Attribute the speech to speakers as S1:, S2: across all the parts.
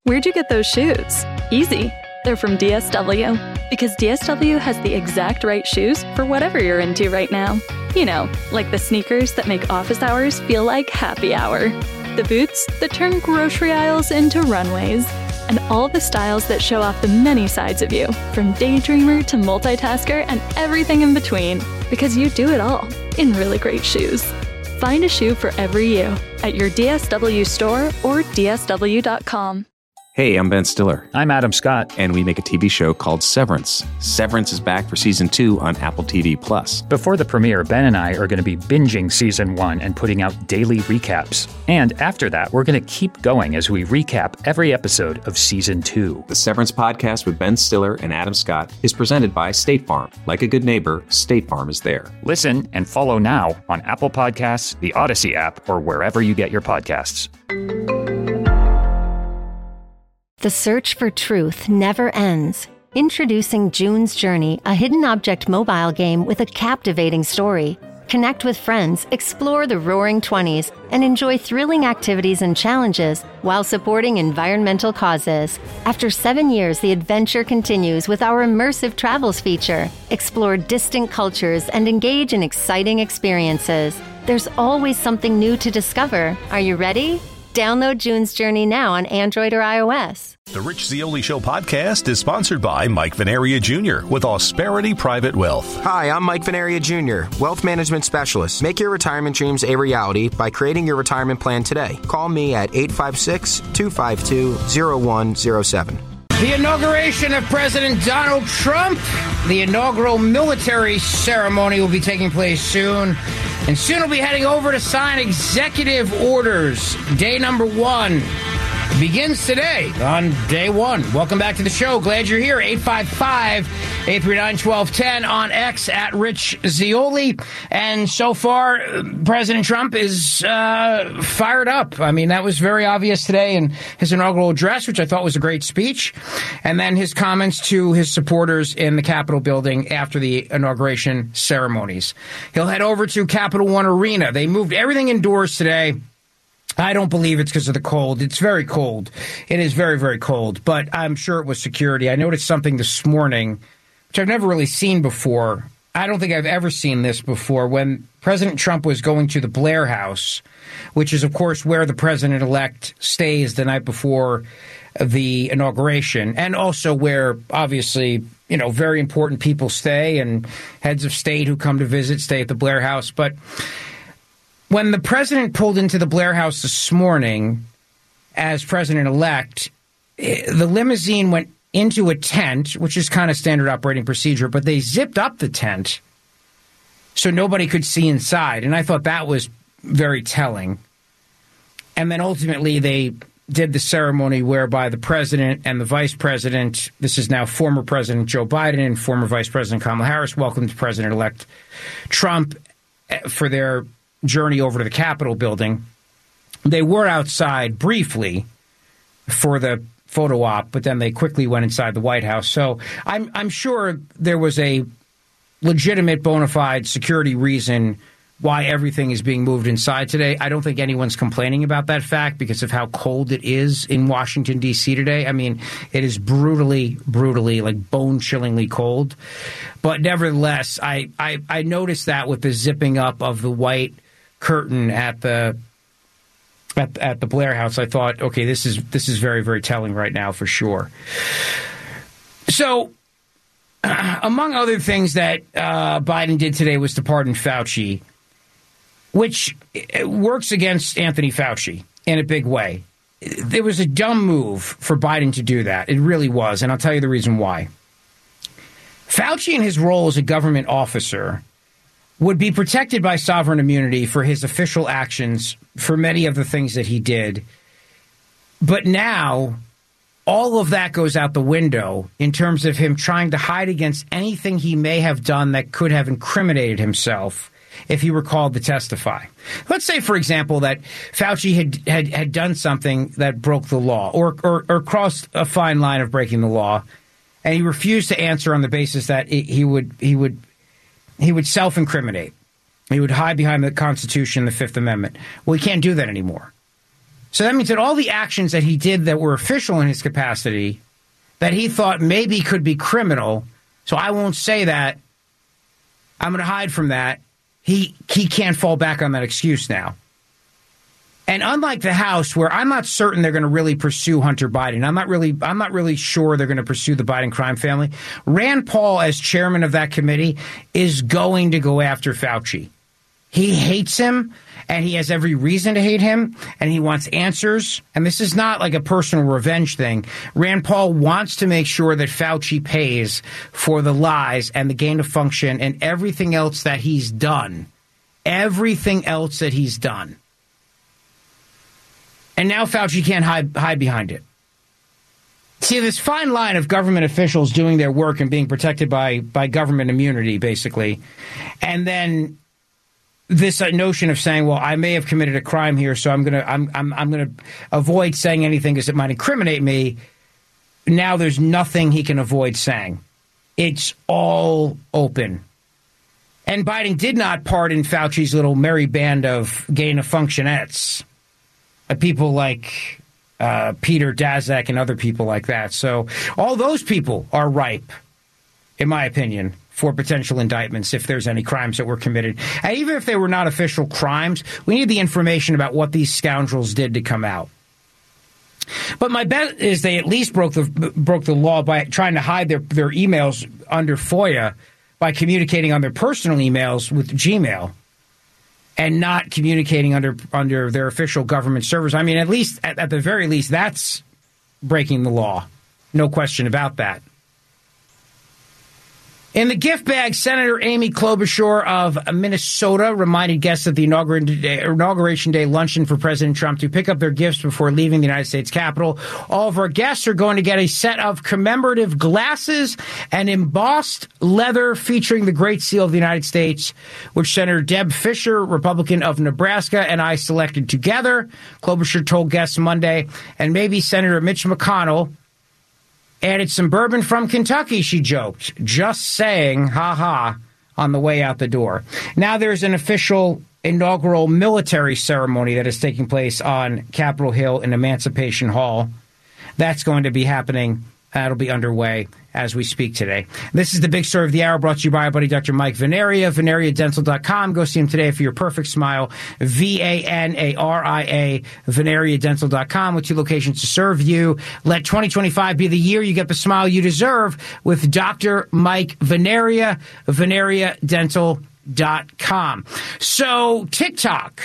S1: Where'd you get those shoes? Easy. They're from DSW. Because DSW has the exact right shoes for whatever you're into right now. You know, like the sneakers that make office hours feel like happy hour. The boots that turn grocery aisles into runways. And all the styles that show off the many sides of you, from daydreamer to multitasker and everything in between. Because you do it all in really great shoes. Find a shoe for every you at your DSW store or DSW.com.
S2: Hey, I'm Ben Stiller.
S3: I'm Adam Scott.
S2: And we make a TV show called Severance. Severance is back for Season 2 on Apple TV+.
S3: Before the premiere, Ben and I are going to be binging Season 1 and putting out daily recaps. And after that, we're going to keep going as we recap every episode of Season 2.
S2: The Severance podcast with Ben Stiller and Adam Scott is presented by State Farm. Like a good neighbor, State Farm is there.
S3: Listen and follow now on Apple Podcasts, the Odyssey app, or wherever you get your podcasts.
S4: The search for truth never ends. Introducing June's Journey, a hidden object mobile game with a captivating story. Connect with friends, explore the Roaring 20s, and enjoy thrilling activities and challenges while supporting environmental causes. After 7 years, the adventure continues with our immersive travels feature. Explore distant cultures and engage in exciting experiences. There's always something new to discover. Are you ready? Download June's Journey now on Android or iOS.
S5: The Rich Zeoli Show podcast is sponsored by Mike Venaria Jr. with Austerity Private Wealth.
S6: Hi, I'm Mike Venaria Jr., Wealth Management Specialist. Make your retirement dreams a reality by creating your retirement plan today. Call me at 856-252-0107.
S7: The inauguration of President Donald Trump. The inaugural military ceremony will be taking place soon. And soon we'll be heading over to sign executive orders. Day number 1 begins today on day 1. Welcome back to the show. Glad you're here. 855-839-1210 on X at Rich Zeoli. And so far, President Trump is fired up. I mean, that was very obvious today in his inaugural address, which I thought was a great speech. And then his comments to his supporters in the Capitol building after the inauguration ceremonies. He'll head over to Capital One Arena. They moved everything indoors today. I don't believe it's because of the cold. It's very cold. It is very, very cold. But I'm sure it was security. I noticed something this morning, which I've never really seen before. I don't think I've ever seen this before. When President Trump was going to the Blair House, which is, of course, where the president-elect stays the night before the inauguration, and also where, obviously, you know, very important people stay and heads of state who come to visit stay at the Blair House. But when the president pulled into the Blair House this morning as president-elect, the limousine went into a tent, which is kind of standard operating procedure, but they zipped up the tent so nobody could see inside. And I thought that was very telling. And then ultimately they did the ceremony whereby the president and the vice president, this is now former President Joe Biden and former Vice President Kamala Harris, welcomed President-elect Trump for their journey over to the Capitol building. They were outside briefly for the photo op, but then they quickly went inside the White House. So I'm sure there was a legitimate bona fide security reason why everything is being moved inside today. I don't think anyone's complaining about that fact because of how cold it is in Washington, D.C. today. I mean, it is brutally, like bone-chillingly cold. But nevertheless, I noticed that with the zipping up of the white curtain at the Blair House. I thought, okay, this is very, very telling right now for sure. So, among other things that Biden did today was to pardon Fauci, which works against Anthony Fauci in a big way. It was a dumb move for Biden to do that. It really was, and I'll tell you the reason why. Fauci, in his role as a government officer, would be protected by sovereign immunity for his official actions for many of the things that he did. But now all of that goes out the window in terms of him trying to hide against anything he may have done that could have incriminated himself if he were called to testify. Let's say, for example, that Fauci had done something that broke the law or crossed a fine line of breaking the law, and he refused to answer on the basis that he would self-incriminate. He would hide behind the Constitution, the Fifth Amendment. Well, he can't do that anymore. So that means that all the actions that he did that were official in his capacity, that he thought maybe could be criminal, so I won't say that, I'm going to hide from that, he can't fall back on that excuse now. And unlike the House, where I'm not certain they're going to really pursue Hunter Biden, I'm not really sure they're going to pursue the Biden crime family, Rand Paul, as chairman of that committee, is going to go after Fauci. He hates him, and he has every reason to hate him, and he wants answers. And this is not like a personal revenge thing. Rand Paul wants to make sure that Fauci pays for the lies and the gain of function and everything else that he's done. Everything else that he's done. And now Fauci can't hide behind it. See, this fine line of government officials doing their work and being protected by government immunity, basically, and then this notion of saying, well, I may have committed a crime here, so I'm gonna avoid saying anything because it might incriminate me. Now there's nothing he can avoid saying. It's all open. And Biden did not pardon Fauci's little merry band of gain-of-functionettes, people like Peter Daszak and other people like that. So all those people are ripe, in my opinion, for potential indictments if there's any crimes that were committed. And even if they were not official crimes, we need the information about what these scoundrels did to come out. But my bet is they at least broke the law by trying to hide their emails under FOIA by communicating on their personal emails with Gmail and not communicating under their official government servers. I mean, at least at the very least, that's breaking the law. No question about that. In the gift bag, Senator Amy Klobuchar of Minnesota reminded guests at the Inauguration Day luncheon for President Trump to pick up their gifts before leaving the United States Capitol. All of our guests are going to get a set of commemorative glasses and embossed leather featuring the Great Seal of the United States, which Senator Deb Fischer, Republican of Nebraska, and I selected together. Klobuchar told guests Monday, and maybe Senator Mitch McConnell added some bourbon from Kentucky, she joked. Just saying, ha-ha, on the way out the door. Now there's an official inaugural military ceremony that is taking place on Capitol Hill in Emancipation Hall. That's going to be happening. That'll be underway as we speak today. This is the big story of the hour, brought to you by our buddy Dr. Mike Veneria, VeneriaDental.com. Go see him today for your perfect smile. VANARIA, VeneriaDental.com, with 2 locations to serve you. Let 2025 be the year you get the smile you deserve with Dr. Mike Veneria, VeneriaDental.com. So, TikTok.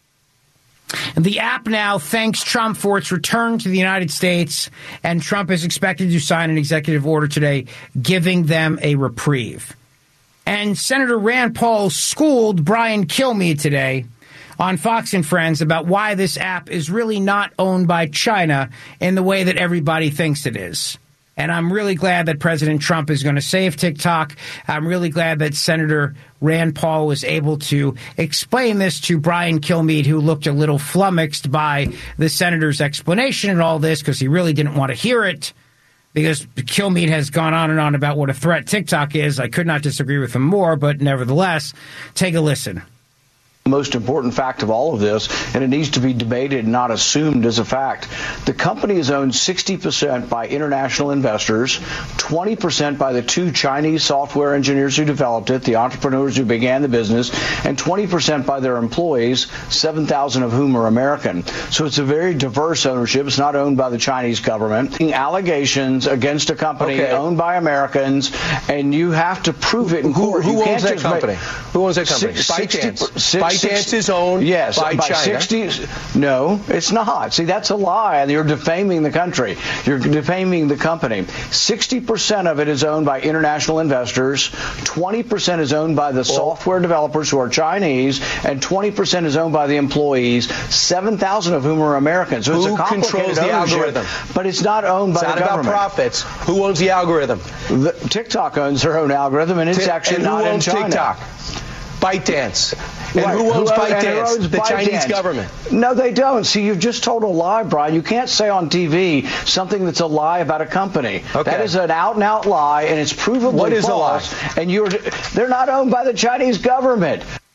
S7: The app now thanks Trump for its return to the United States, and Trump is expected to sign an executive order today giving them a reprieve. And Senator Rand Paul schooled Brian Kilmeade today on Fox and Friends about why this app is really not owned by China in the way that everybody thinks it is. And I'm really glad that President Trump is going to save TikTok. I'm really glad that Senator Rand Paul was able to explain this to Brian Kilmeade, who looked a little flummoxed by the senator's explanation and all this because he really didn't want to hear it, because Kilmeade has gone on and on about what a threat TikTok is. I could not disagree with him more, but nevertheless, take a listen.
S8: Most important fact of all of this, and it needs to be debated and not assumed as a fact. The company is owned 60% by international investors, 20% by the 2 Chinese software engineers who developed it, the entrepreneurs who began the business, and 20% by their employees, 7,000 of whom are American. So it's a very diverse ownership. It's not owned by the Chinese government. Allegations against a company owned by Americans, and you have to prove it in court.
S9: Who owns that company? Who owns that company? ByteDance. ByteDance is owned by China.
S8: 60, no, it's not. See, that's a lie. You're defaming the country. You're defaming the company. 60% of it is owned by international investors. 20% is owned by the software developers who are Chinese, and 20% is owned by the employees, 7,000 of whom are Americans. So it's a complicated ownership, algorithm? But it's not owned by the government.
S9: It's not about profits. Who owns the algorithm?
S8: TikTok owns their own algorithm, and it's actually not in China.
S9: TikTok? ByteDance. And who owns ByteDance? The Chinese government.
S8: No, they don't. See, you've just told a lie, Brian. You can't say on TV something that's a lie about a company. Okay. That is an out-and-out lie, and it's provably false. What is a lie? And they're not owned by the Chinese government.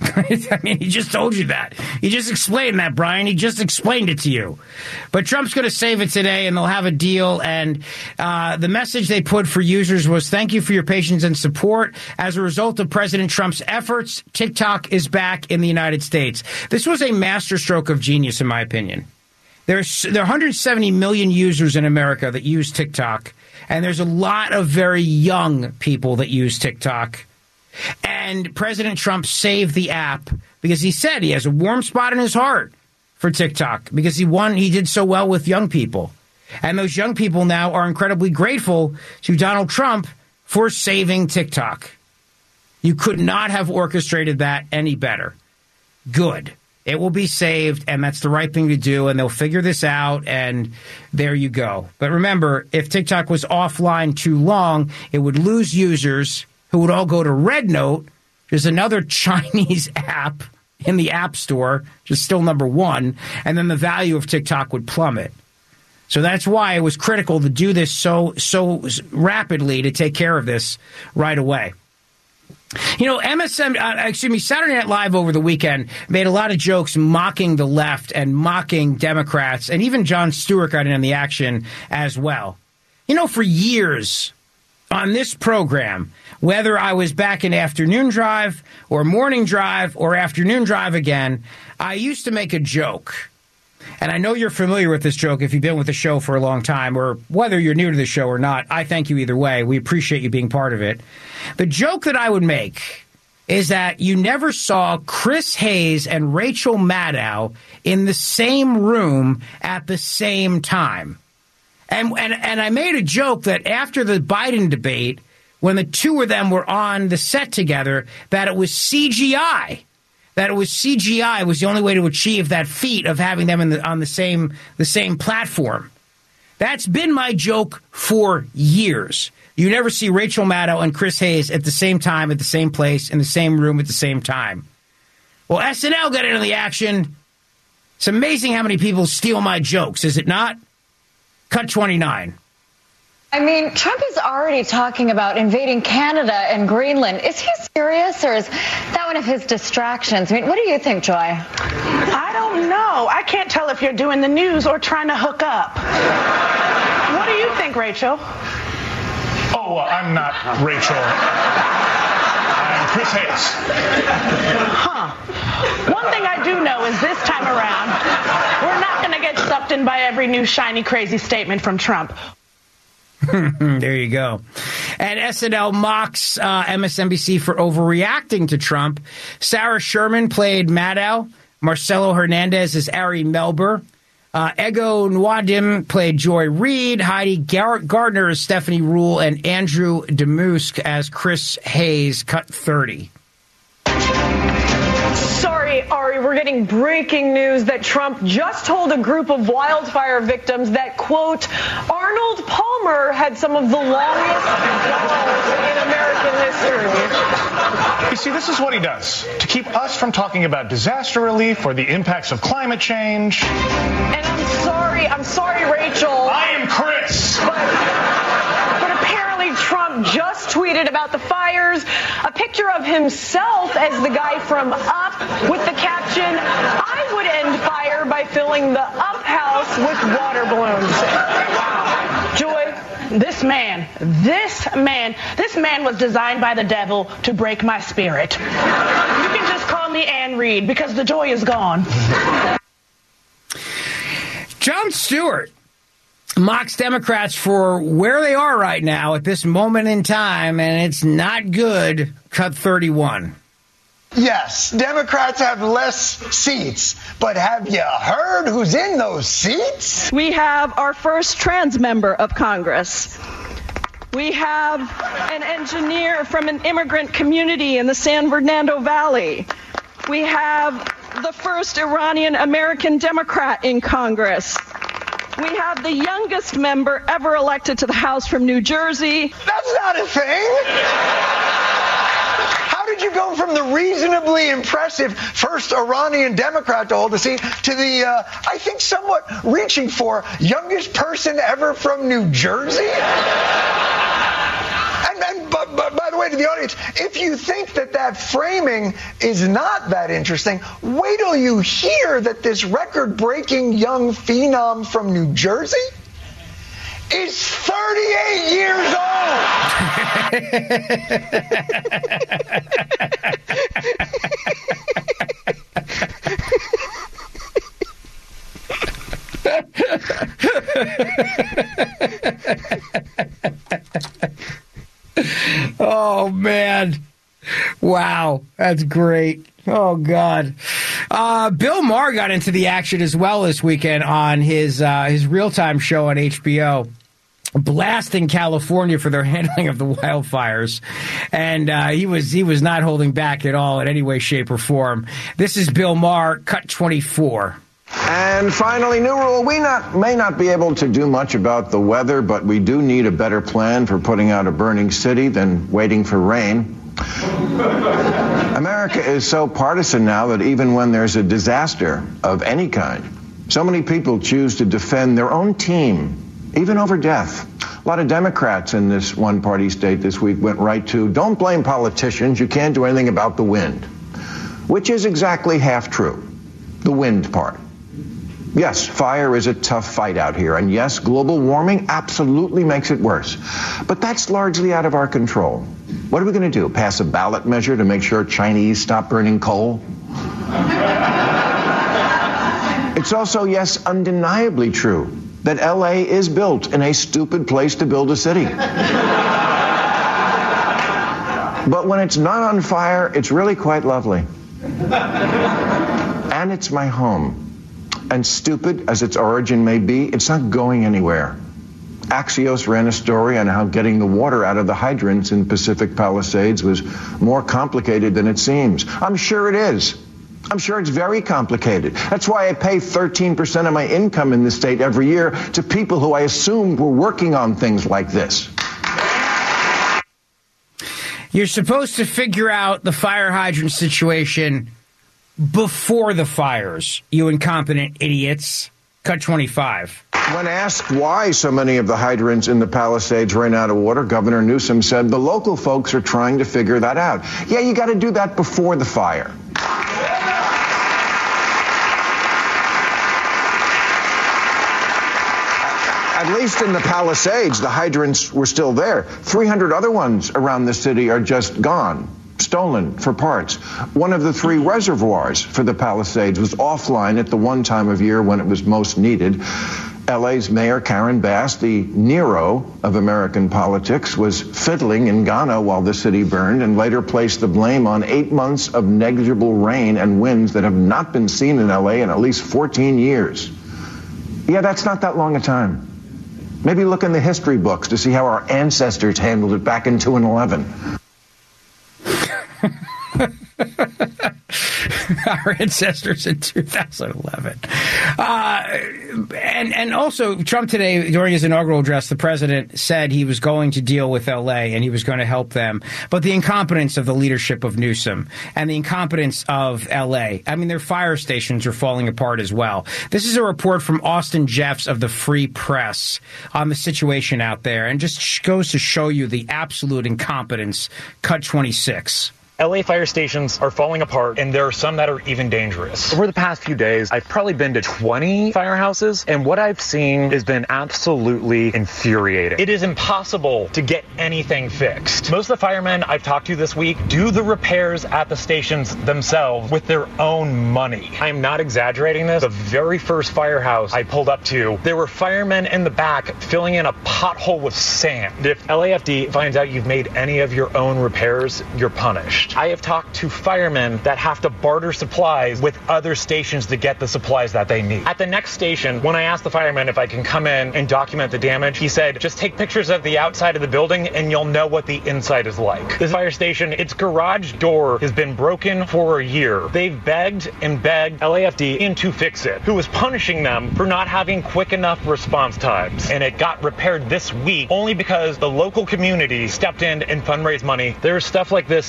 S7: I mean, he just told you that. He just explained that, Brian. He just explained it to you. But Trump's going to save it today, and they'll have a deal. And the message they put for users was, thank you for your patience and support. As a result of President Trump's efforts, TikTok is back in the United States. This was a masterstroke of genius, in my opinion. There are 170 million users in America that use TikTok, and there's a lot of very young people that use TikTok. And President Trump saved the app because he said he has a warm spot in his heart for TikTok because he did so well with young people. And those young people now are incredibly grateful to Donald Trump for saving TikTok. You could not have orchestrated that any better. Good. It will be saved, and that's the right thing to do, and they'll figure this out, and there you go. But remember, if TikTok was offline too long, it would lose users who would all go to RedNote, which is another Chinese app in the App Store, which is still number one, and then the value of TikTok would plummet. So that's why it was critical to do this so rapidly to take care of this right away. You know, Saturday Night Live over the weekend made a lot of jokes mocking the left and mocking Democrats, and even Jon Stewart got in on the action as well. You know, for years on this program, whether I was back in afternoon drive or morning drive or afternoon drive again, I used to make a joke. And I know you're familiar with this joke if you've been with the show for a long time, or whether you're new to the show or not. I thank you either way. We appreciate you being part of it. The joke that I would make is that you never saw Chris Hayes and Rachel Maddow in the same room at the same time. And I made a joke that after the Biden debate, when the two of them were on the set together, that it was CGI. That it was CGI was the only way to achieve that feat of having them on the same platform. That's been my joke for years. You never see Rachel Maddow and Chris Hayes at the same time, at the same place, in the same room at the same time. Well, SNL got into the action. It's amazing how many people steal my jokes, is it not? Cut 29.
S10: I mean, Trump is already talking about invading Canada and Greenland. Is he serious, or is that one of his distractions? I mean, what do you think, Joy?
S11: I don't know. I can't tell if you're doing the news or trying to hook up. What do you think, Rachel?
S12: Oh, I'm not Rachel. I'm Chris Hayes.
S11: One thing I do know is this time around, we're not going to get sucked in by every new shiny, crazy statement from Trump.
S7: There you go. And SNL mocks MSNBC for overreacting to Trump. Sarah Sherman played Maddow. Marcelo Hernandez is Ari Melber. Ego Nwadim played Joy Reid. Heidi Gardner as Stephanie Rule. And Andrew DeMusk as Chris Hayes. Cut 30.
S13: Sorry, Ari, we're getting breaking news that Trump just told a group of wildfire victims that, quote, Arnold Palmer had some of the longest balls in American history.
S12: You see, this is what he does to keep us from talking about disaster relief or the impacts of climate change.
S13: And I'm sorry, Rachel.
S12: I am Chris.
S13: But apparently Trump just tweeted about the fires, a picture of himself as the guy from Up with the caption, I would end fire by filling the Up house with water balloons. Joy, this man was designed by the devil to break my spirit. You can just call me Ann Reed because the joy is gone.
S7: Jon Stewart mocks Democrats for where they are right now at this moment in time, and it's not good. Cut 31.
S14: Yes, Democrats have less seats, but have you heard who's in those seats?
S15: We have our first trans member of Congress. We have an engineer from an immigrant community in the San Fernando Valley. We have the first Iranian-American Democrat in Congress. We have the youngest member ever elected to the House from New Jersey.
S14: That's not a thing. How did you go from the reasonably impressive first Iranian Democrat to hold a seat to the, I think, somewhat reaching for youngest person ever from New Jersey? And by the way, way, to the audience, if you think that framing is not that interesting, wait till you hear that this record-breaking young phenom from New Jersey is 38 years
S7: old. Oh, man. Wow. That's great. Oh, God. Bill Maher got into the action as well this weekend on his real-time show on HBO, blasting California for their handling of the wildfires. And he was not holding back at all in any way, shape, or form. This is Bill Maher, cut 24.
S16: And finally, new rule, we may not be able to do much about the weather, but we do need a better plan for putting out a burning city than waiting for rain. America is so partisan now that even when there's a disaster of any kind, so many people choose to defend their own team, even over death. A lot of Democrats in this one-party state this week went right to, don't blame politicians, you can't do anything about the wind. Which is exactly half true, the wind part. Yes, fire is a tough fight out here, and yes, global warming absolutely makes it worse. But that's largely out of our control. What are we going to do, pass a ballot measure to make sure Chinese stop burning coal? It's also, yes, undeniably true that L.A. is built in a stupid place to build a city. But when it's not on fire, it's really quite lovely. And it's my home. And stupid as its origin may be, it's not going anywhere. Axios ran a story on how getting the water out of the hydrants in Pacific Palisades was more complicated than it seems. I'm sure it is. I'm sure it's very complicated. That's why I pay 13% of my income in this state every year to people who I assumed were working on things like this.
S7: You're supposed to figure out the fire hydrant situation before the fires, you incompetent idiots. Cut 25.
S16: When asked why so many of the hydrants in the Palisades ran out of water, Governor Newsom said the local folks are trying to figure that out. Yeah, you got to do that before the fire. At least in the Palisades, the hydrants were still there. 300 other ones around the city are just gone, stolen for parts. One of the 3 reservoirs for the Palisades was offline at the one time of year when it was most needed. LA's Mayor Karen Bass, the Nero of American politics, was fiddling in Ghana while the city burned and later placed the blame on 8 months of negligible rain and winds that have not been seen in LA in at least 14 years. Yeah, that's not that long a time. Maybe look in the history books to see how our ancestors handled it back in 2011.
S7: Our ancestors in 2011. And also, Trump today, during his inaugural address, the president said he was going to deal with L.A. and he was going to help them. But the incompetence of the leadership of Newsom and the incompetence of L.A., I mean, their fire stations are falling apart as well. This is a report from Austin Jeffs of the Free Press on the situation out there, and just goes to show you the absolute incompetence. Cut 26.
S17: LA fire stations are falling apart, and there are some that are even dangerous. Over the past few days, I've probably been to 20 firehouses, and what I've seen has been absolutely infuriating. It is impossible to get anything fixed. Most of the firemen I've talked to this week do the repairs at the stations themselves with their own money. I am not exaggerating this. The very first firehouse I pulled up to, there were firemen in the back filling in a pothole with sand. If LAFD finds out you've made any of your own repairs, you're punished. I have talked to firemen that have to barter supplies with other stations to get the supplies that they need. At the next station, when I asked the fireman if I can come in and document the damage, he said, just take pictures of the outside of the building and you'll know what the inside is like. This fire station, its garage door has been broken for a year. They've begged and begged LAFD in to fix it, who was punishing them for not having quick enough response times. And it got repaired this week only because the local community stepped in and fundraised money. There's stuff like this city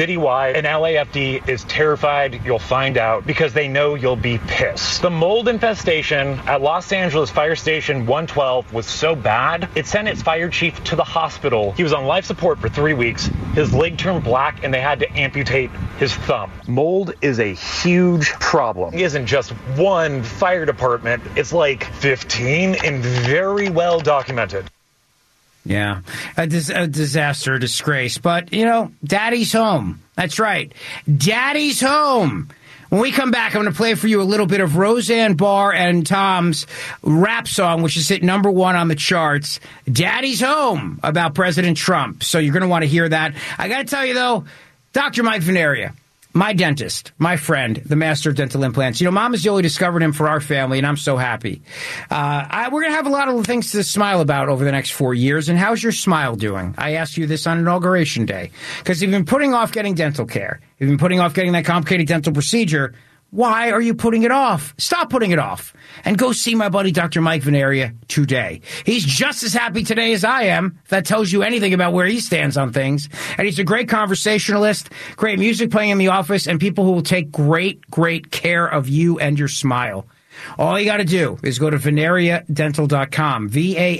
S17: citywide, and LAFD is terrified you'll find out because they know you'll be pissed. The mold infestation at Los Angeles Fire Station 112 was so bad, it sent its fire chief to the hospital. He was on life support for 3 weeks. His leg turned black, and they had to amputate his thumb. Mold is a huge problem. It isn't just one fire department. It's like 15 and very well documented.
S7: Yeah, a disaster, a disgrace. But, you know, Daddy's home. That's right. Daddy's home. When we come back, I'm going to play for you a little bit of Roseanne Barr and Tom's rap song, which is hit #1 on the charts, Daddy's Home, about President Trump. So you're going to want to hear that. I got to tell you, though, Dr. Mike Veneria, my dentist, my friend, the master of dental implants. You know, Mama Zioli discovered him for our family, and I'm so happy. We're going to have a lot of things to smile about over the next 4 years. And how's your smile doing? I asked you this on Inauguration Day. Because you've been putting off getting dental care. You've been putting off getting that complicated dental procedure. Why are you putting it off? Stop putting it off. And go see my buddy Dr. Mike Veneria today. He's just as happy today as I am, if that tells you anything about where he stands on things. And he's a great conversationalist, great music playing in the office, and people who will take great, great care of you and your smile. All you got to do is go to VeneriaDental.com,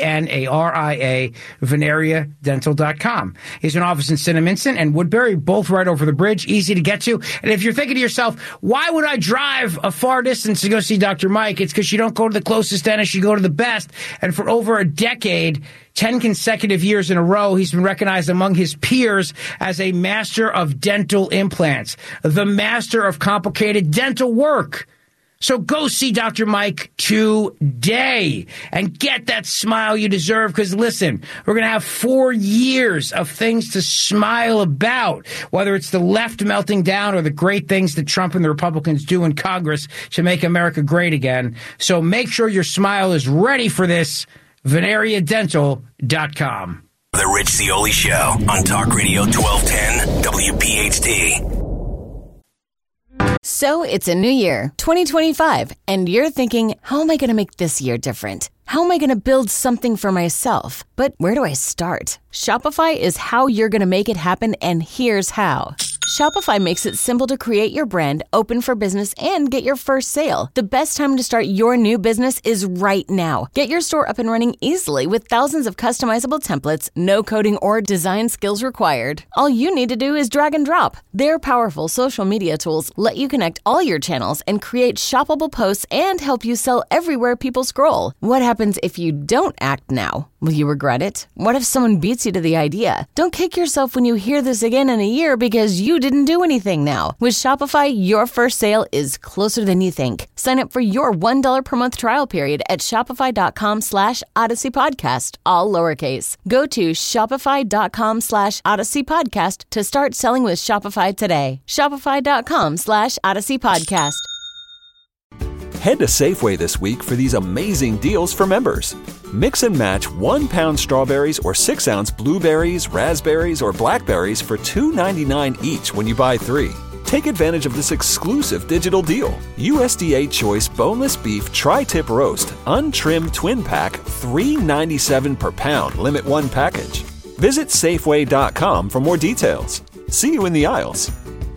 S7: VANARIA, VeneriaDental.com. He's an office in Cinnaminson and Woodbury, both right over the bridge, easy to get to. And if you're thinking to yourself, why would I drive a far distance to go see Dr. Mike? It's because you don't go to the closest dentist, you go to the best. And for over a decade, 10 consecutive years in a row, he's been recognized among his peers as a master of dental implants, the master of complicated dental work. So go see Dr. Mike today and get that smile you deserve, because, listen, we're going to have 4 years of things to smile about, whether it's the left melting down or the great things that Trump and the Republicans do in Congress to make America great again. So make sure your smile is ready for this. VeneriaDental.com.
S18: The Rich Zeoli Show on Talk Radio 1210 WPHT.
S19: So it's a new year, 2025, and you're thinking, how am I going to make this year different? How am I going to build something for myself? But where do I start? Shopify is how you're going to make it happen, and here's how. Shopify makes it simple to create your brand, open for business, and get your first sale. The best time to start your new business is right now. Get your store up and running easily with thousands of customizable templates, no coding or design skills required. All you need to do is drag and drop. Their powerful social media tools let you connect all your channels and create shoppable posts and help you sell everywhere people scroll. What happens if you don't act now? Will you regret it? What if someone beats you to the idea? Don't kick yourself when you hear this again in a year because you didn't do anything now. With Shopify, your first sale is closer than you think. Sign up for your $1 per month trial period at shopify.com/Odyssey Podcast, all lowercase. Go to shopify.com/Odyssey Podcast to start selling with Shopify today. Shopify.com/Odyssey Podcast.
S20: Head to Safeway this week for these amazing deals for members. Mix and match 1 pound strawberries or 6 ounce blueberries, raspberries, or blackberries for $2.99 each when you buy 3. Take advantage of this exclusive digital deal. USDA Choice Boneless Beef Tri-Tip Roast, Untrimmed Twin Pack, $3.97 per pound, limit 1 package. Visit Safeway.com for more details. See you in the aisles.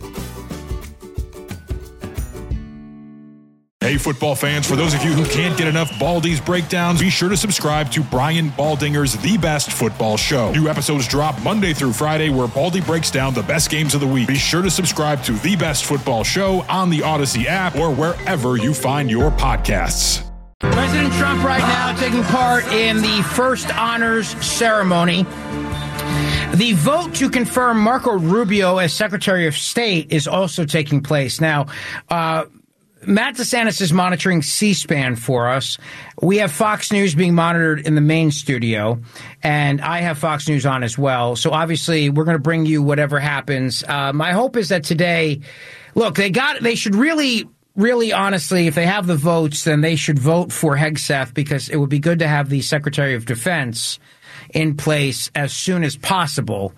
S21: Hey, football fans, for those of you who can't get enough Baldy's breakdowns, be sure to subscribe to Brian Baldinger's The Best Football Show. New episodes drop Monday through Friday, where Baldy breaks down the best games of the week. Be sure to subscribe to The Best Football Show on the Odyssey app or wherever you find your podcasts.
S7: President Trump right now taking part in the first honors ceremony. The vote to confirm Marco Rubio as Secretary of State is also taking place. Now, Matt DeSantis is monitoring C-SPAN for us. We have Fox News being monitored in the main studio, and I have Fox News on as well. So obviously, we're going to bring you whatever happens. My hope is that today, look, they should really honestly, if they have the votes, then they should vote for Hegseth, because it would be good to have the Secretary of Defense in place as soon as possible.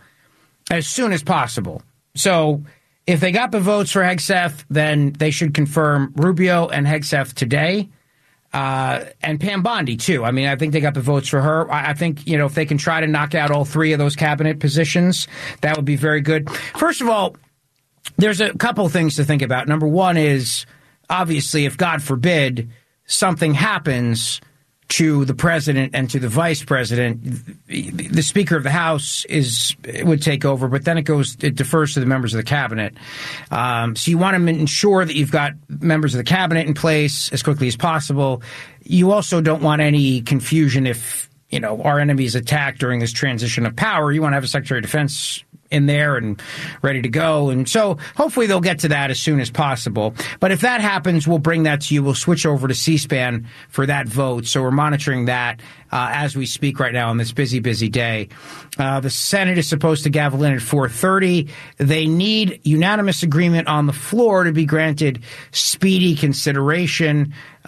S7: So if they got the votes for Hegseth, then they should confirm Rubio and Hegseth today, and Pam Bondi, too. I mean, I think they got the votes for her. I think, if they can try to knock out all 3 of those cabinet positions, that would be very good. First of all, there's a couple things to think about. Number one is, obviously, if God forbid something happens to the president and to the vice president, the Speaker of the House would take over, but then it defers to the members of the cabinet. So you want to ensure that you've got members of the cabinet in place as quickly as possible. You also don't want any confusion if, our enemy is attacked during this transition of power. You want to have a Secretary of Defense in there and ready to go. And so hopefully they'll get to that as soon as possible. But if that happens, we'll bring that to you. We'll switch over to C-SPAN for that vote. So we're monitoring that as we speak right now on this busy, busy day. The Senate is supposed to gavel in at 4:30. They need unanimous agreement on the floor to be granted speedy consideration.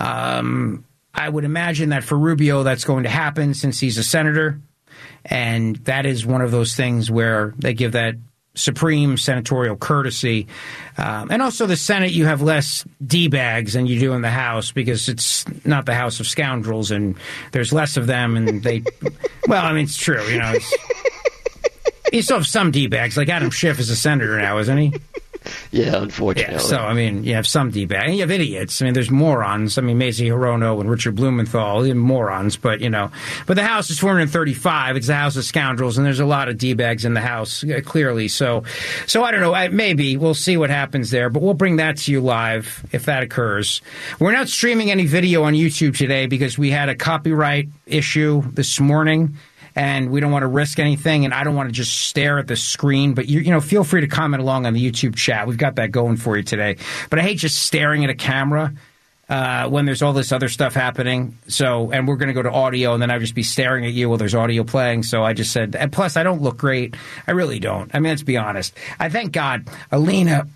S7: I would imagine that for Rubio that's going to happen since he's a senator. And that is one of those things where they give that supreme senatorial courtesy. And also the Senate, you have less D-bags than you do in the House because it's not the House of Scoundrels and there's less of them. And it's true. You still have some D-bags. Like Adam Schiff is a senator now, isn't he?
S1: Yeah, unfortunately.
S7: Yeah, so, you have some D-bags. And you have idiots. There's morons. Mazie Hirono and Richard Blumenthal, morons. But the House is 435. It's the House of Scoundrels, and there's a lot of D-bags in the House, clearly. So I don't know. Maybe. We'll see what happens there. But we'll bring that to you live if that occurs. We're not streaming any video on YouTube today because we had a copyright issue this morning. And we don't want to risk anything, and I don't want to just stare at the screen. But, feel free to comment along on the YouTube chat. We've got that going for you today. But I hate just staring at a camera when there's all this other stuff happening. And we're going to go to audio, and then I'll just be staring at you while there's audio playing. So I just said, and plus, I don't look great. I really don't. Let's be honest. I thank God Alina...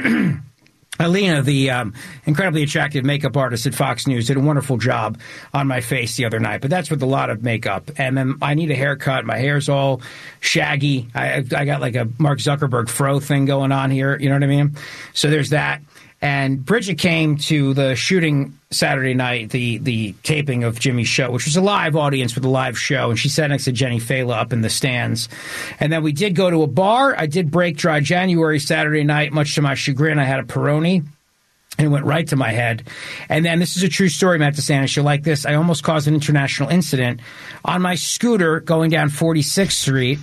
S7: Alina, the incredibly attractive makeup artist at Fox News, did a wonderful job on my face the other night. But that's with a lot of makeup. And then I need a haircut. My hair's all shaggy. I got like a Mark Zuckerberg fro thing going on here. You know what I mean? So there's that. And Bridget came to the shooting Saturday night, the taping of Jimmy's show, which was a live audience with a live show. And she sat next to Jenny Fela up in the stands. And then we did go to a bar. I did break dry January Saturday night. Much to my chagrin, I had a Peroni. And it went right to my head. And then this is a true story, Matt DeSantis. You'll like this. I almost caused an international incident. On my scooter going down 46th Street,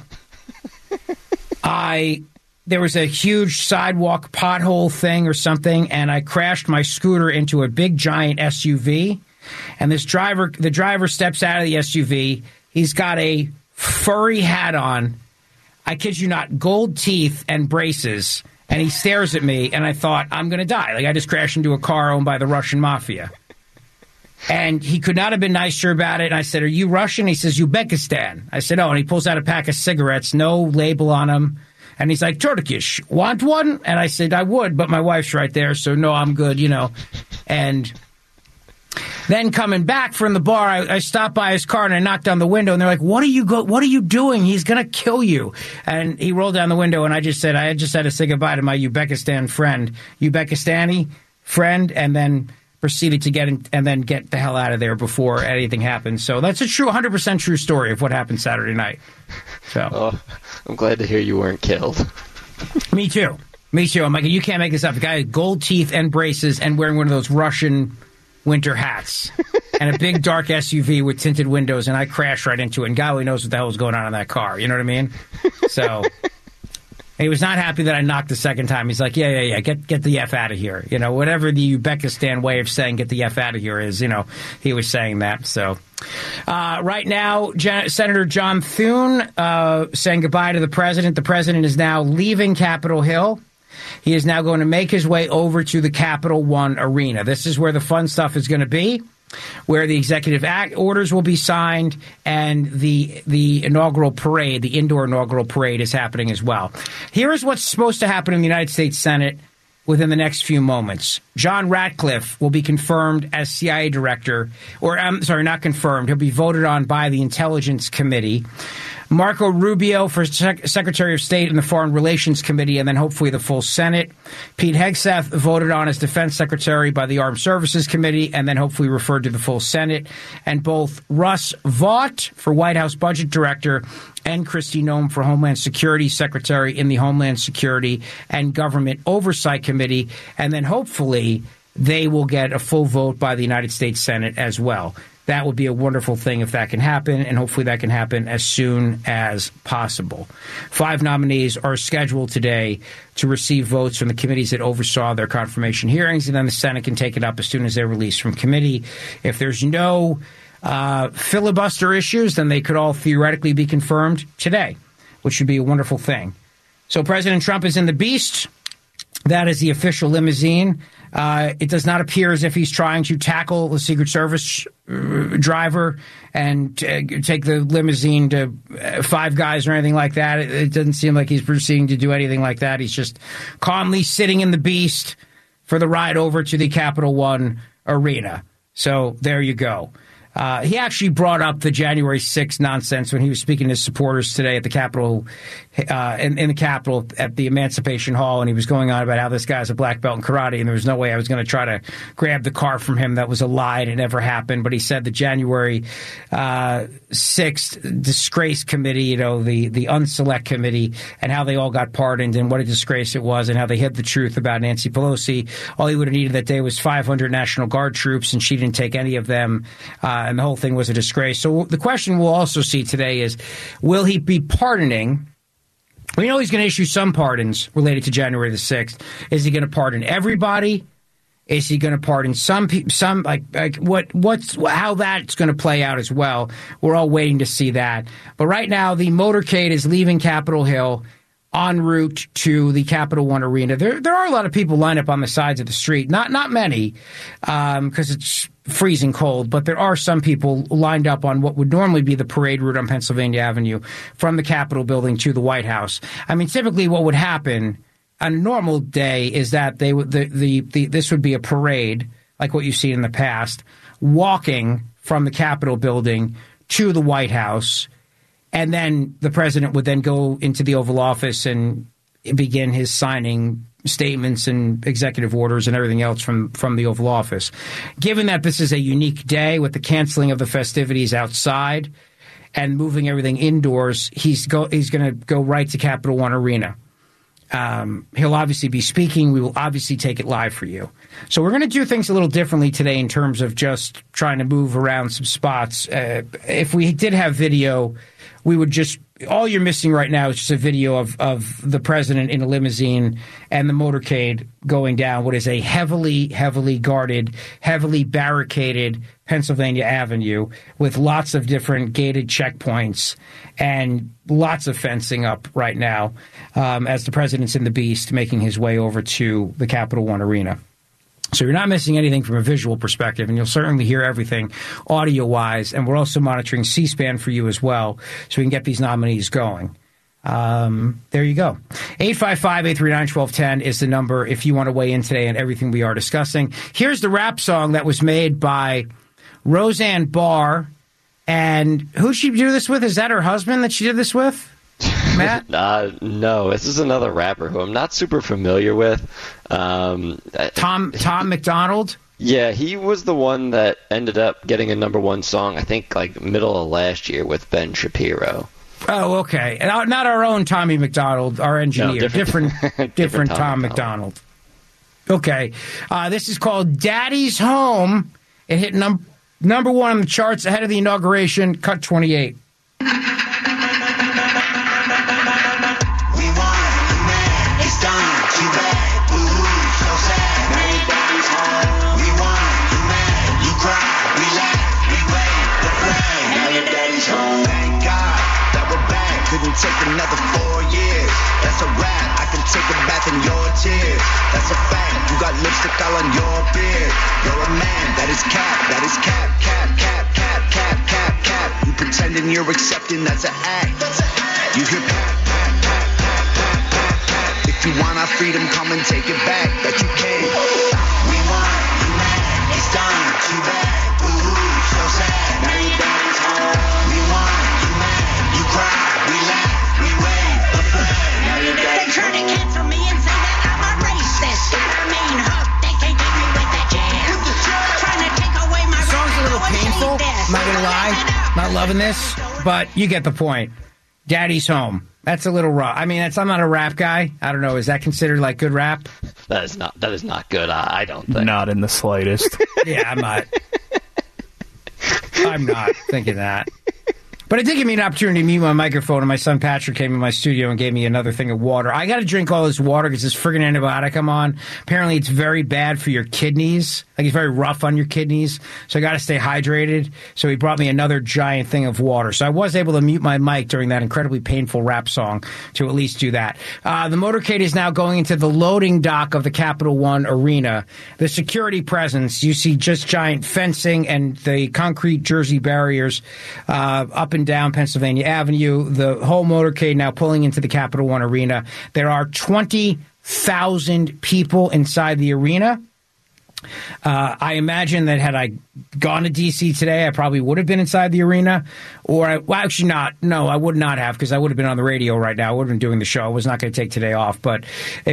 S7: there was a huge sidewalk pothole thing or something, and I crashed my scooter into a big, giant SUV. And the driver steps out of the SUV. He's got a furry hat on. I kid you not, gold teeth and braces. And he stares at me, and I thought, I'm going to die. Like, I just crashed into a car owned by the Russian mafia. And he could not have been nicer about it. And I said, are you Russian? He says, Uzbekistan. I said, oh, and he pulls out a pack of cigarettes, no label on them. And he's like, Turkish, want one? And I said, I would, but my wife's right there, so no, I'm good, And then coming back from the bar, I stopped by his car and I knocked on the window, and they're like, what are you doing? He's going to kill you. And he rolled down the window, and I just said, I just had to say goodbye to my Uzbekistani friend, and then proceeded to get the hell out of there before anything happened. So that's a 100% true story of what happened Saturday night. So
S1: I'm glad to hear you weren't killed.
S7: Me too. I'm like, you can't make this up. The guy had gold teeth and braces and wearing one of those Russian winter hats and a big dark SUV with tinted windows, and I crashed right into it. And God only knows what the hell was going on in that car. You know what I mean? So he was not happy that I knocked the second time. He's like, yeah, get the F out of here. Whatever the Uzbekistan way of saying get the F out of here is, he was saying that. So right now, Senator John Thune saying goodbye to the president. The president is now leaving Capitol Hill. He is now going to make his way over to the Capital One Arena. This is where the fun stuff is going to be, where the executive orders will be signed, and the inaugural parade, the indoor inaugural parade, is happening as well. Here is what's supposed to happen in the United States Senate within the next few moments. John Ratcliffe will be confirmed as CIA director, or I'm sorry, not confirmed. He'll be voted on by the Intelligence Committee. Marco Rubio for Secretary of State in the Foreign Relations Committee, and then hopefully the full Senate. Pete Hegseth voted on as Defense Secretary by the Armed Services Committee, and then hopefully referred to the full Senate. And both Russ Vought for White House Budget Director and Kristi Noem for Homeland Security Secretary in the Homeland Security and Government Oversight Committee, and then hopefully they will get a full vote by the United States Senate as well. That would be a wonderful thing if that can happen, and hopefully that can happen as soon as possible. 5 nominees are scheduled today to receive votes from the committees that oversaw their confirmation hearings, and then the Senate can take it up as soon as they're released from committee. If there's no filibuster issues, then they could all theoretically be confirmed today, which would be a wonderful thing. So President Trump is in the Beast. That is the official limousine. It does not appear as if he's trying to tackle the Secret Service driver and take the limousine to Five Guys or anything like that. It doesn't seem like he's proceeding to do anything like that. He's just calmly sitting in the Beast for the ride over to the Capital One Arena. So there you go. He actually brought up the January 6th nonsense when he was speaking to his supporters today at the Capitol, in the Capitol at the Emancipation Hall, and he was going on about how this guy's a black belt in karate, and there was no way I was going to try to grab the car from him. That was a lie, and it never happened. But he said the January 6th disgrace committee, the unselect committee, and how they all got pardoned, and what a disgrace it was, and how they hid the truth about Nancy Pelosi. All he would have needed that day was 500 National Guard troops, and she didn't take any of them. And the whole thing was a disgrace. So the question we'll also see today is, will he be pardoning? We know he's going to issue some pardons related to January the 6th. Is he going to pardon everybody? Is he going to pardon some people? How that's going to play out as well? We're all waiting to see that. But right now, the motorcade is leaving Capitol Hill en route to the Capital One Arena. There are a lot of people lined up on the sides of the street. Not many, because it's freezing cold, but there are some people lined up on what would normally be the parade route on Pennsylvania Avenue from the Capitol building to the White House. I mean, typically what would happen on a normal day is that this would be a parade, like what you've seen in the past, walking from the Capitol building to the White House, and then the president would then go into the Oval Office and begin his signing statements and executive orders and everything else from the Oval Office. Given that this is a unique day with the canceling of the festivities outside and moving everything indoors, he's going to go right to Capital One Arena. He'll obviously be speaking. We will obviously take it live for you. So we're going to do things a little differently today in terms of just trying to move around some spots. If we did have video, we would just – all you're missing right now is just a video of the president in a limousine and the motorcade going down what is a heavily, heavily guarded, heavily barricaded Pennsylvania Avenue with lots of different gated checkpoints and lots of fencing up right now as the president's in the Beast making his way over to the Capital One Arena. So you're not missing anything from a visual perspective, and you'll certainly hear everything audio-wise. And we're also monitoring C-SPAN for you as well, so we can get these nominees going. There you go. 855-839-1210 is the number if you want to weigh in today on everything we are discussing. Here's the rap song that was made by Roseanne Barr. And who'd she do this with? Is that her husband that she did this with? Matt?
S1: No, this is another rapper who I'm not super familiar with.
S7: Tom McDonald?
S1: Yeah, he was the one that ended up getting a #1 song, I think, like middle of last year with Ben Shapiro.
S7: Oh, okay. Not our own Tommy McDonald, our engineer. No, different Tom McDonald. Okay. This is called Daddy's Home. It hit number 1 on the charts ahead of the inauguration, cut 28.
S2: Take another 4 years. That's a wrap. I can take a bath in your tears. That's a fact. You got lipstick all on your beard. You're a man. That is cap. That is cap. Cap. Cap. Cap. Cap. Cap. Cap. You pretending you're accepting. That's an act. You hear pat. Pat. Pat. Pat. Pat. Pat. Pat. If you want our freedom, come and take it back. That you can. We want you mad. It's done. Too bad. Ooh, so sad. Now your daddy's home. We want you mad. You cry. We laugh.
S22: They try to cancel me and say that I'm a racist. Got a mean hook, they can't get me with that jam. Trying to take away my
S7: the song's a little painful, I'm not gonna lie. Not loving this, but you get the point. Daddy's Home. That's a little rough. I mean, I'm not a rap guy. I don't know. Is that considered like good rap?
S1: That is not good. I don't think.
S3: Not in the slightest.
S7: Yeah, I'm not thinking that. But it did give me an opportunity to mute my microphone, and my son Patrick came in my studio and gave me another thing of water. I got to drink all this water because this friggin' antibiotic I'm on, apparently it's very bad for your kidneys. Like, it's very rough on your kidneys. So I got to stay hydrated. So he brought me another giant thing of water. So I was able to mute my mic during that incredibly painful rap song to at least do that. The motorcade is now going into the loading dock of the Capital One Arena. The security presence, you see just giant fencing and the concrete Jersey barriers up and down Pennsylvania Avenue. The whole motorcade now pulling into the Capital One Arena. There are 20,000 people inside the arena. I imagine that had I gone to D.C. today, I probably would have been inside the arena. Actually not. No, I would not have, because I would have been on the radio right now. I would have been doing the show. I was not going to take today off. But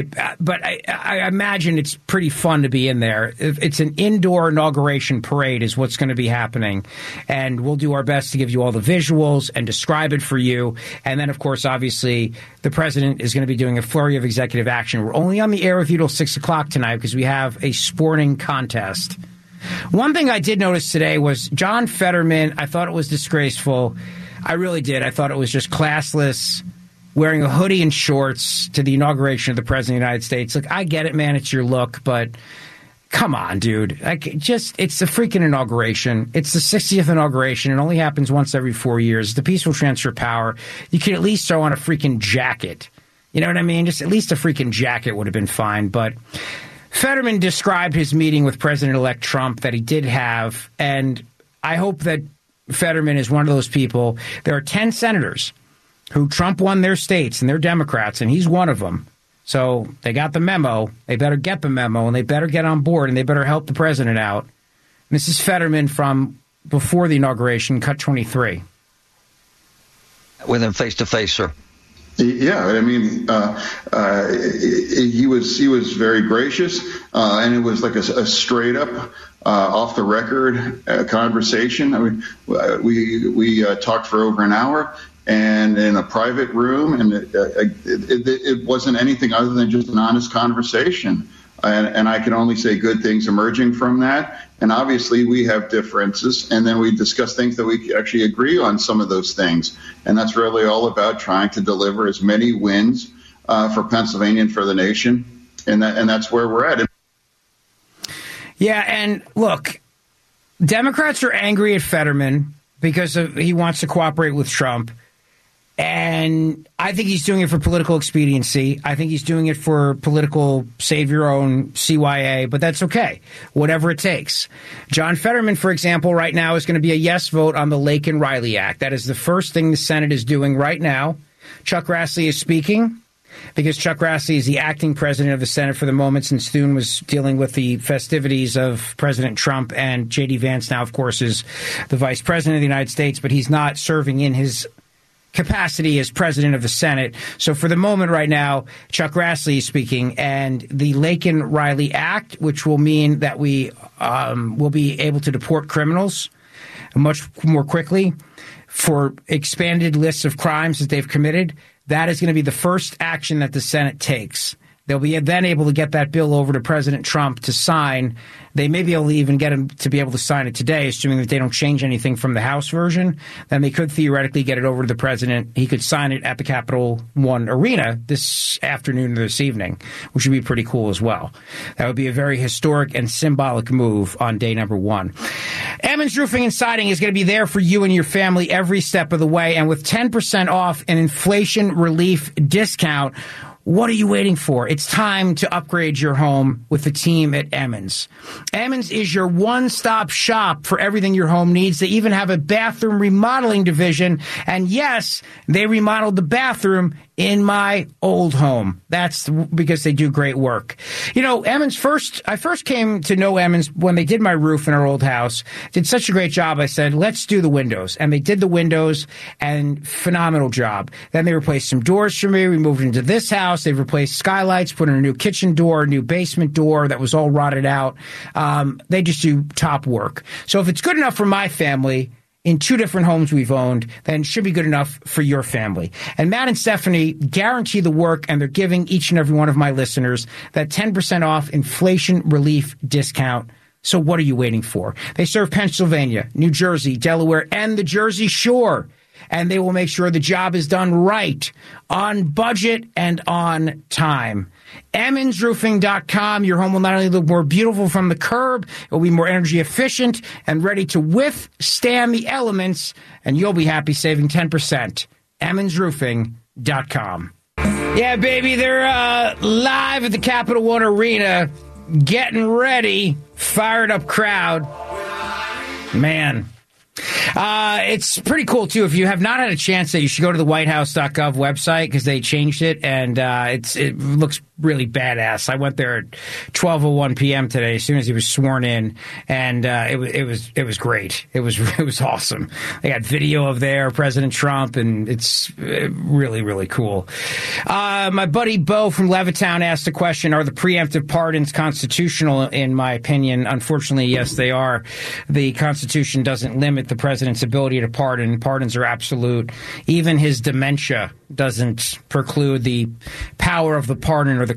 S7: I imagine it's pretty fun to be in there. It's an indoor inauguration parade is what's going to be happening. And we'll do our best to give you all the visuals and describe it for you. And then, of course, obviously, the president is going to be doing a flurry of executive action. We're only on the air with you till 6 o'clock tonight because we have a sporting contest. One thing I did notice today was John Fetterman. I thought it was disgraceful. I really did. I thought it was just classless, wearing a hoodie and shorts to the inauguration of the President of the United States. Look, I get it, man. It's your look, but come on, dude. It's the freaking inauguration. It's the 60th inauguration. It only happens once every 4 years. It's the peaceful transfer of power. You could at least throw on a freaking jacket. You know what I mean? Just at least a freaking jacket would have been fine, but Fetterman described his meeting with President-elect Trump that he did have, and I hope that Fetterman is one of those people. There are 10 senators who Trump won their states, and they're Democrats, and he's one of them. So they got the memo. They better get the memo, and they better get on board, and they better help the president out. This is Fetterman from before the inauguration, cut 23.
S4: With him face-to-face, sir.
S23: Yeah, I mean, he was very gracious, and it was like a straight up, off the record conversation. I mean, we talked for over an hour, and in a private room, and it wasn't anything other than just an honest conversation. And I can only say good things emerging from that. And obviously we have differences, and then we discuss things that we actually agree on some of those things. And that's really all about trying to deliver as many wins for Pennsylvania and for the nation. And that's where we're at.
S7: Yeah, and look, Democrats are angry at Fetterman because he wants to cooperate with Trump. And I think he's doing it for political expediency. I think he's doing it for political save your own CYA, but that's okay. Whatever it takes. John Fetterman, for example, right now is going to be a yes vote on the Laken-Riley Act. That is the first thing the Senate is doing right now. Chuck Grassley is speaking because Chuck Grassley is the acting president of the Senate for the moment, since Thune was dealing with the festivities of President Trump, and J.D. Vance now, of course, is the vice president of the United States, but he's not serving in his capacity as president of the Senate. So for the moment right now, Chuck Grassley is speaking, and the Laken-Riley Act, which will mean that we will be able to deport criminals much more quickly for expanded lists of crimes that they've committed. That is going to be the first action that the Senate takes. They'll be then able to get that bill over to President Trump to sign. They may be able to even get him to be able to sign it today, assuming that they don't change anything from the House version. Then they could theoretically get it over to the president. He could sign it at the Capital One Arena this afternoon or this evening, which would be pretty cool as well. That would be a very historic and symbolic move on day number one. Emmons Roofing and Siding is going to be there for you and your family every step of the way. And with 10% off an inflation relief discount, what are you waiting for? It's time to upgrade your home with the team at Emmons. Emmons is your one-stop shop for everything your home needs. They even have a bathroom remodeling division. And yes, they remodeled the bathroom in my old home. That's because they do great work. You know, Emmons I first came to know Emmons when they did my roof in our old house. Did such a great job. I said, let's do the windows. And they did the windows, and phenomenal job. Then they replaced some doors for me. We moved into this house. They've replaced skylights, put in a new kitchen door, a new basement door that was all rotted out. They just do top work. So if it's good enough for my family, in 2 different homes we've owned, then it should be good enough for your family. And Matt and Stephanie guarantee the work, and they're giving each and every one of my listeners that 10% off inflation relief discount. So what are you waiting for? They serve Pennsylvania, New Jersey, Delaware, and the Jersey Shore. And they will make sure the job is done right, on budget, and on time. EmmonsRoofing.com. Your home will not only look more beautiful from the curb, it will be more energy efficient and ready to withstand the elements, and you'll be happy saving 10%. EmmonsRoofing.com. Yeah, baby, they're live at the Capital One Arena, getting ready. Fired up crowd. Man. It's pretty cool, too. If you have not had a chance, that you should go to the whitehouse.gov website, because they changed it, and it looks really badass. I went there at 12:01 p.m. today, as soon as he was sworn in, and it was great. It was awesome. They got video of President Trump, and it's really, really cool. My buddy Bo from Levittown asked a question: are the preemptive pardons constitutional? In my opinion, unfortunately, yes, they are. The Constitution doesn't limit the president's ability to pardon. Pardons are absolute. Even his dementia doesn't preclude the power of the pardon or the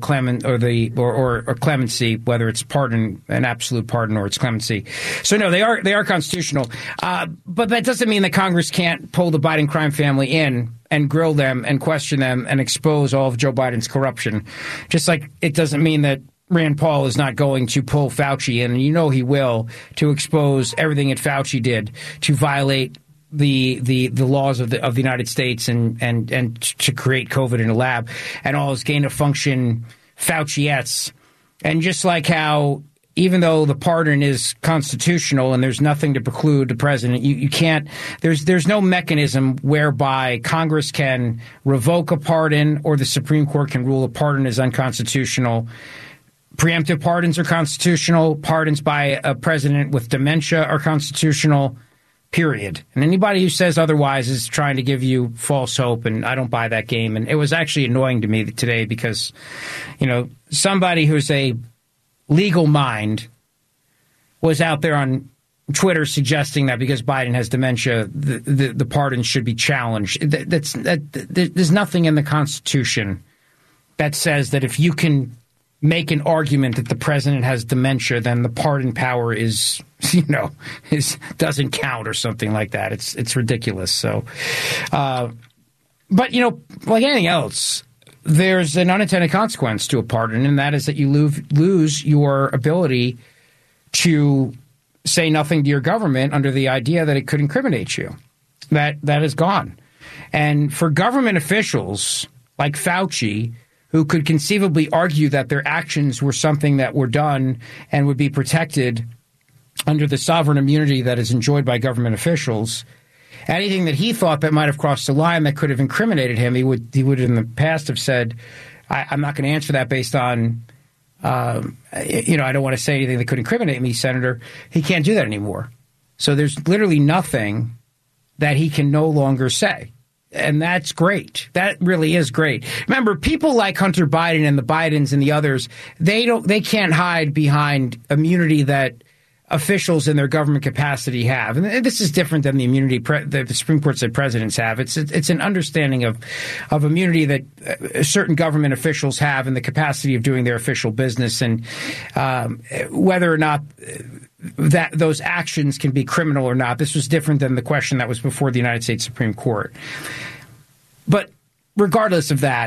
S7: clemency, whether it's pardon, an absolute pardon, or it's clemency. So no, they are constitutional. But that doesn't mean that Congress can't pull the Biden crime family in and grill them and question them and expose all of Joe Biden's corruption. Just like it doesn't mean that Rand Paul is not going to pull Fauci in, and you know he will, to expose everything that Fauci did to violate the laws of the United States and to create COVID in a lab, and all his gain of function Fauciettes. And just like how, even though the pardon is constitutional and there's nothing to preclude the president, you can't, there's no mechanism whereby Congress can revoke a pardon or the Supreme Court can rule a pardon is unconstitutional. Preemptive pardons are constitutional. Pardons by a president with dementia are constitutional, period. And anybody who says otherwise is trying to give you false hope, and I don't buy that game. And it was actually annoying to me today because, somebody who's a legal mind was out there on Twitter suggesting that because Biden has dementia, the pardons should be challenged. There's nothing in the Constitution that says that if you can make an argument that the president has dementia, then the pardon power doesn't count or something like that. It's ridiculous. So, but like anything else, there's an unintended consequence to a pardon, and that is that you lose your ability to say nothing to your government under the idea that it could incriminate you. That is gone. And for government officials like Fauci, who could conceivably argue that their actions were something that were done and would be protected under the sovereign immunity that is enjoyed by government officials, anything that he thought that might have crossed the line that could have incriminated him, he would in the past have said, I'm not going to answer that based on, I don't want to say anything that could incriminate me, Senator. He can't do that anymore. So there's literally nothing that he can no longer say. And that's great. That really is great. Remember, people like Hunter Biden and the Bidens and the others, they can't hide behind immunity that officials in their government capacity have. And this is different than the immunity that the Supreme Court said presidents have. It's an understanding of immunity that certain government officials have in the capacity of doing their official business, and whether or not that those actions can be criminal or not. This was different than the question that was before the United States Supreme Court. But regardless of that,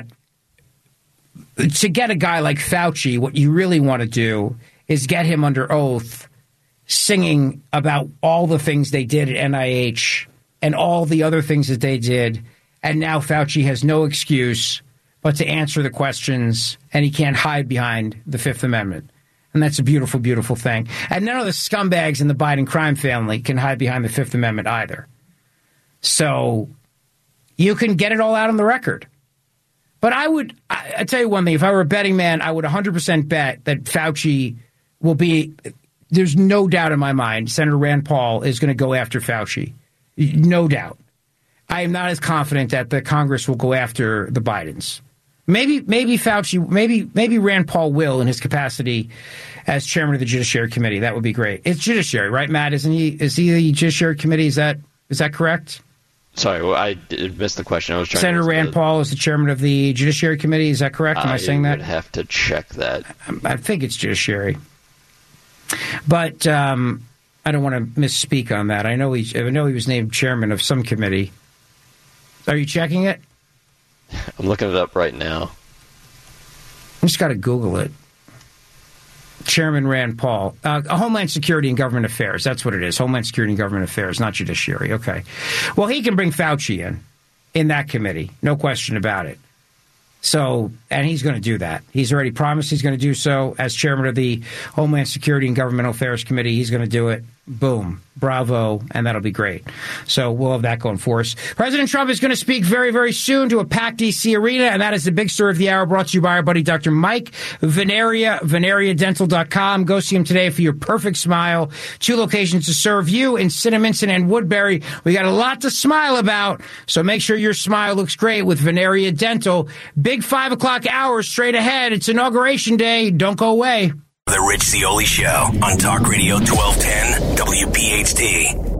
S7: to get a guy like Fauci, what you really want to do is get him under oath singing about all the things they did at NIH and all the other things that they did. And now Fauci has no excuse but to answer the questions, and he can't hide behind the Fifth Amendment. And that's a beautiful, beautiful thing. And none of the scumbags in the Biden crime family can hide behind the Fifth Amendment either. So you can get it all out on the record. But I tell you one thing, if I were a betting man, I would 100% bet that Fauci will be, there's no doubt in my mind, Senator Rand Paul is going to go after Fauci. No doubt. I am not as confident that the Congress will go after the Bidens. Maybe Fauci, maybe Rand Paul will in his capacity as chairman of the Judiciary Committee. That would be great. It's Judiciary, right, Matt? Isn't he? Is he the Judiciary Committee? Is that Is that correct?
S1: Sorry, I missed the question. I was trying.
S7: Senator Rand Paul is the chairman of the Judiciary Committee. Is that correct? Am I saying that?
S1: I would have to check that.
S7: I think it's Judiciary. But I don't want to misspeak on that. I know he was named chairman of some committee. Are you checking it?
S1: I'm looking it up right now.
S7: I just got to Google it. Chairman Rand Paul. Homeland Security and Government Affairs. That's what it is. Homeland Security and Government Affairs, not Judiciary. Okay. Well, he can bring Fauci in that committee. No question about it. So, and he's going to do that. He's already promised he's going to do so. As chairman of the Homeland Security and Governmental Affairs Committee, he's going to do it. Boom. Bravo. And that'll be great. So we'll have that going for us. President Trump is going to speak very, very soon to a packed D.C. arena, and that is the big story of the hour, brought to you by our buddy Dr. Mike Veneria, VeneriaDental.com. Go see him today for your perfect smile. 2 locations to serve you in Cinnaminson and Woodbury. We got a lot to smile about, so make sure your smile looks great with Veneria Dental. Big 5 o'clock hour straight ahead. It's Inauguration Day. Don't go away.
S18: The Rich Zeoli Show on Talk Radio 1210 WPHT.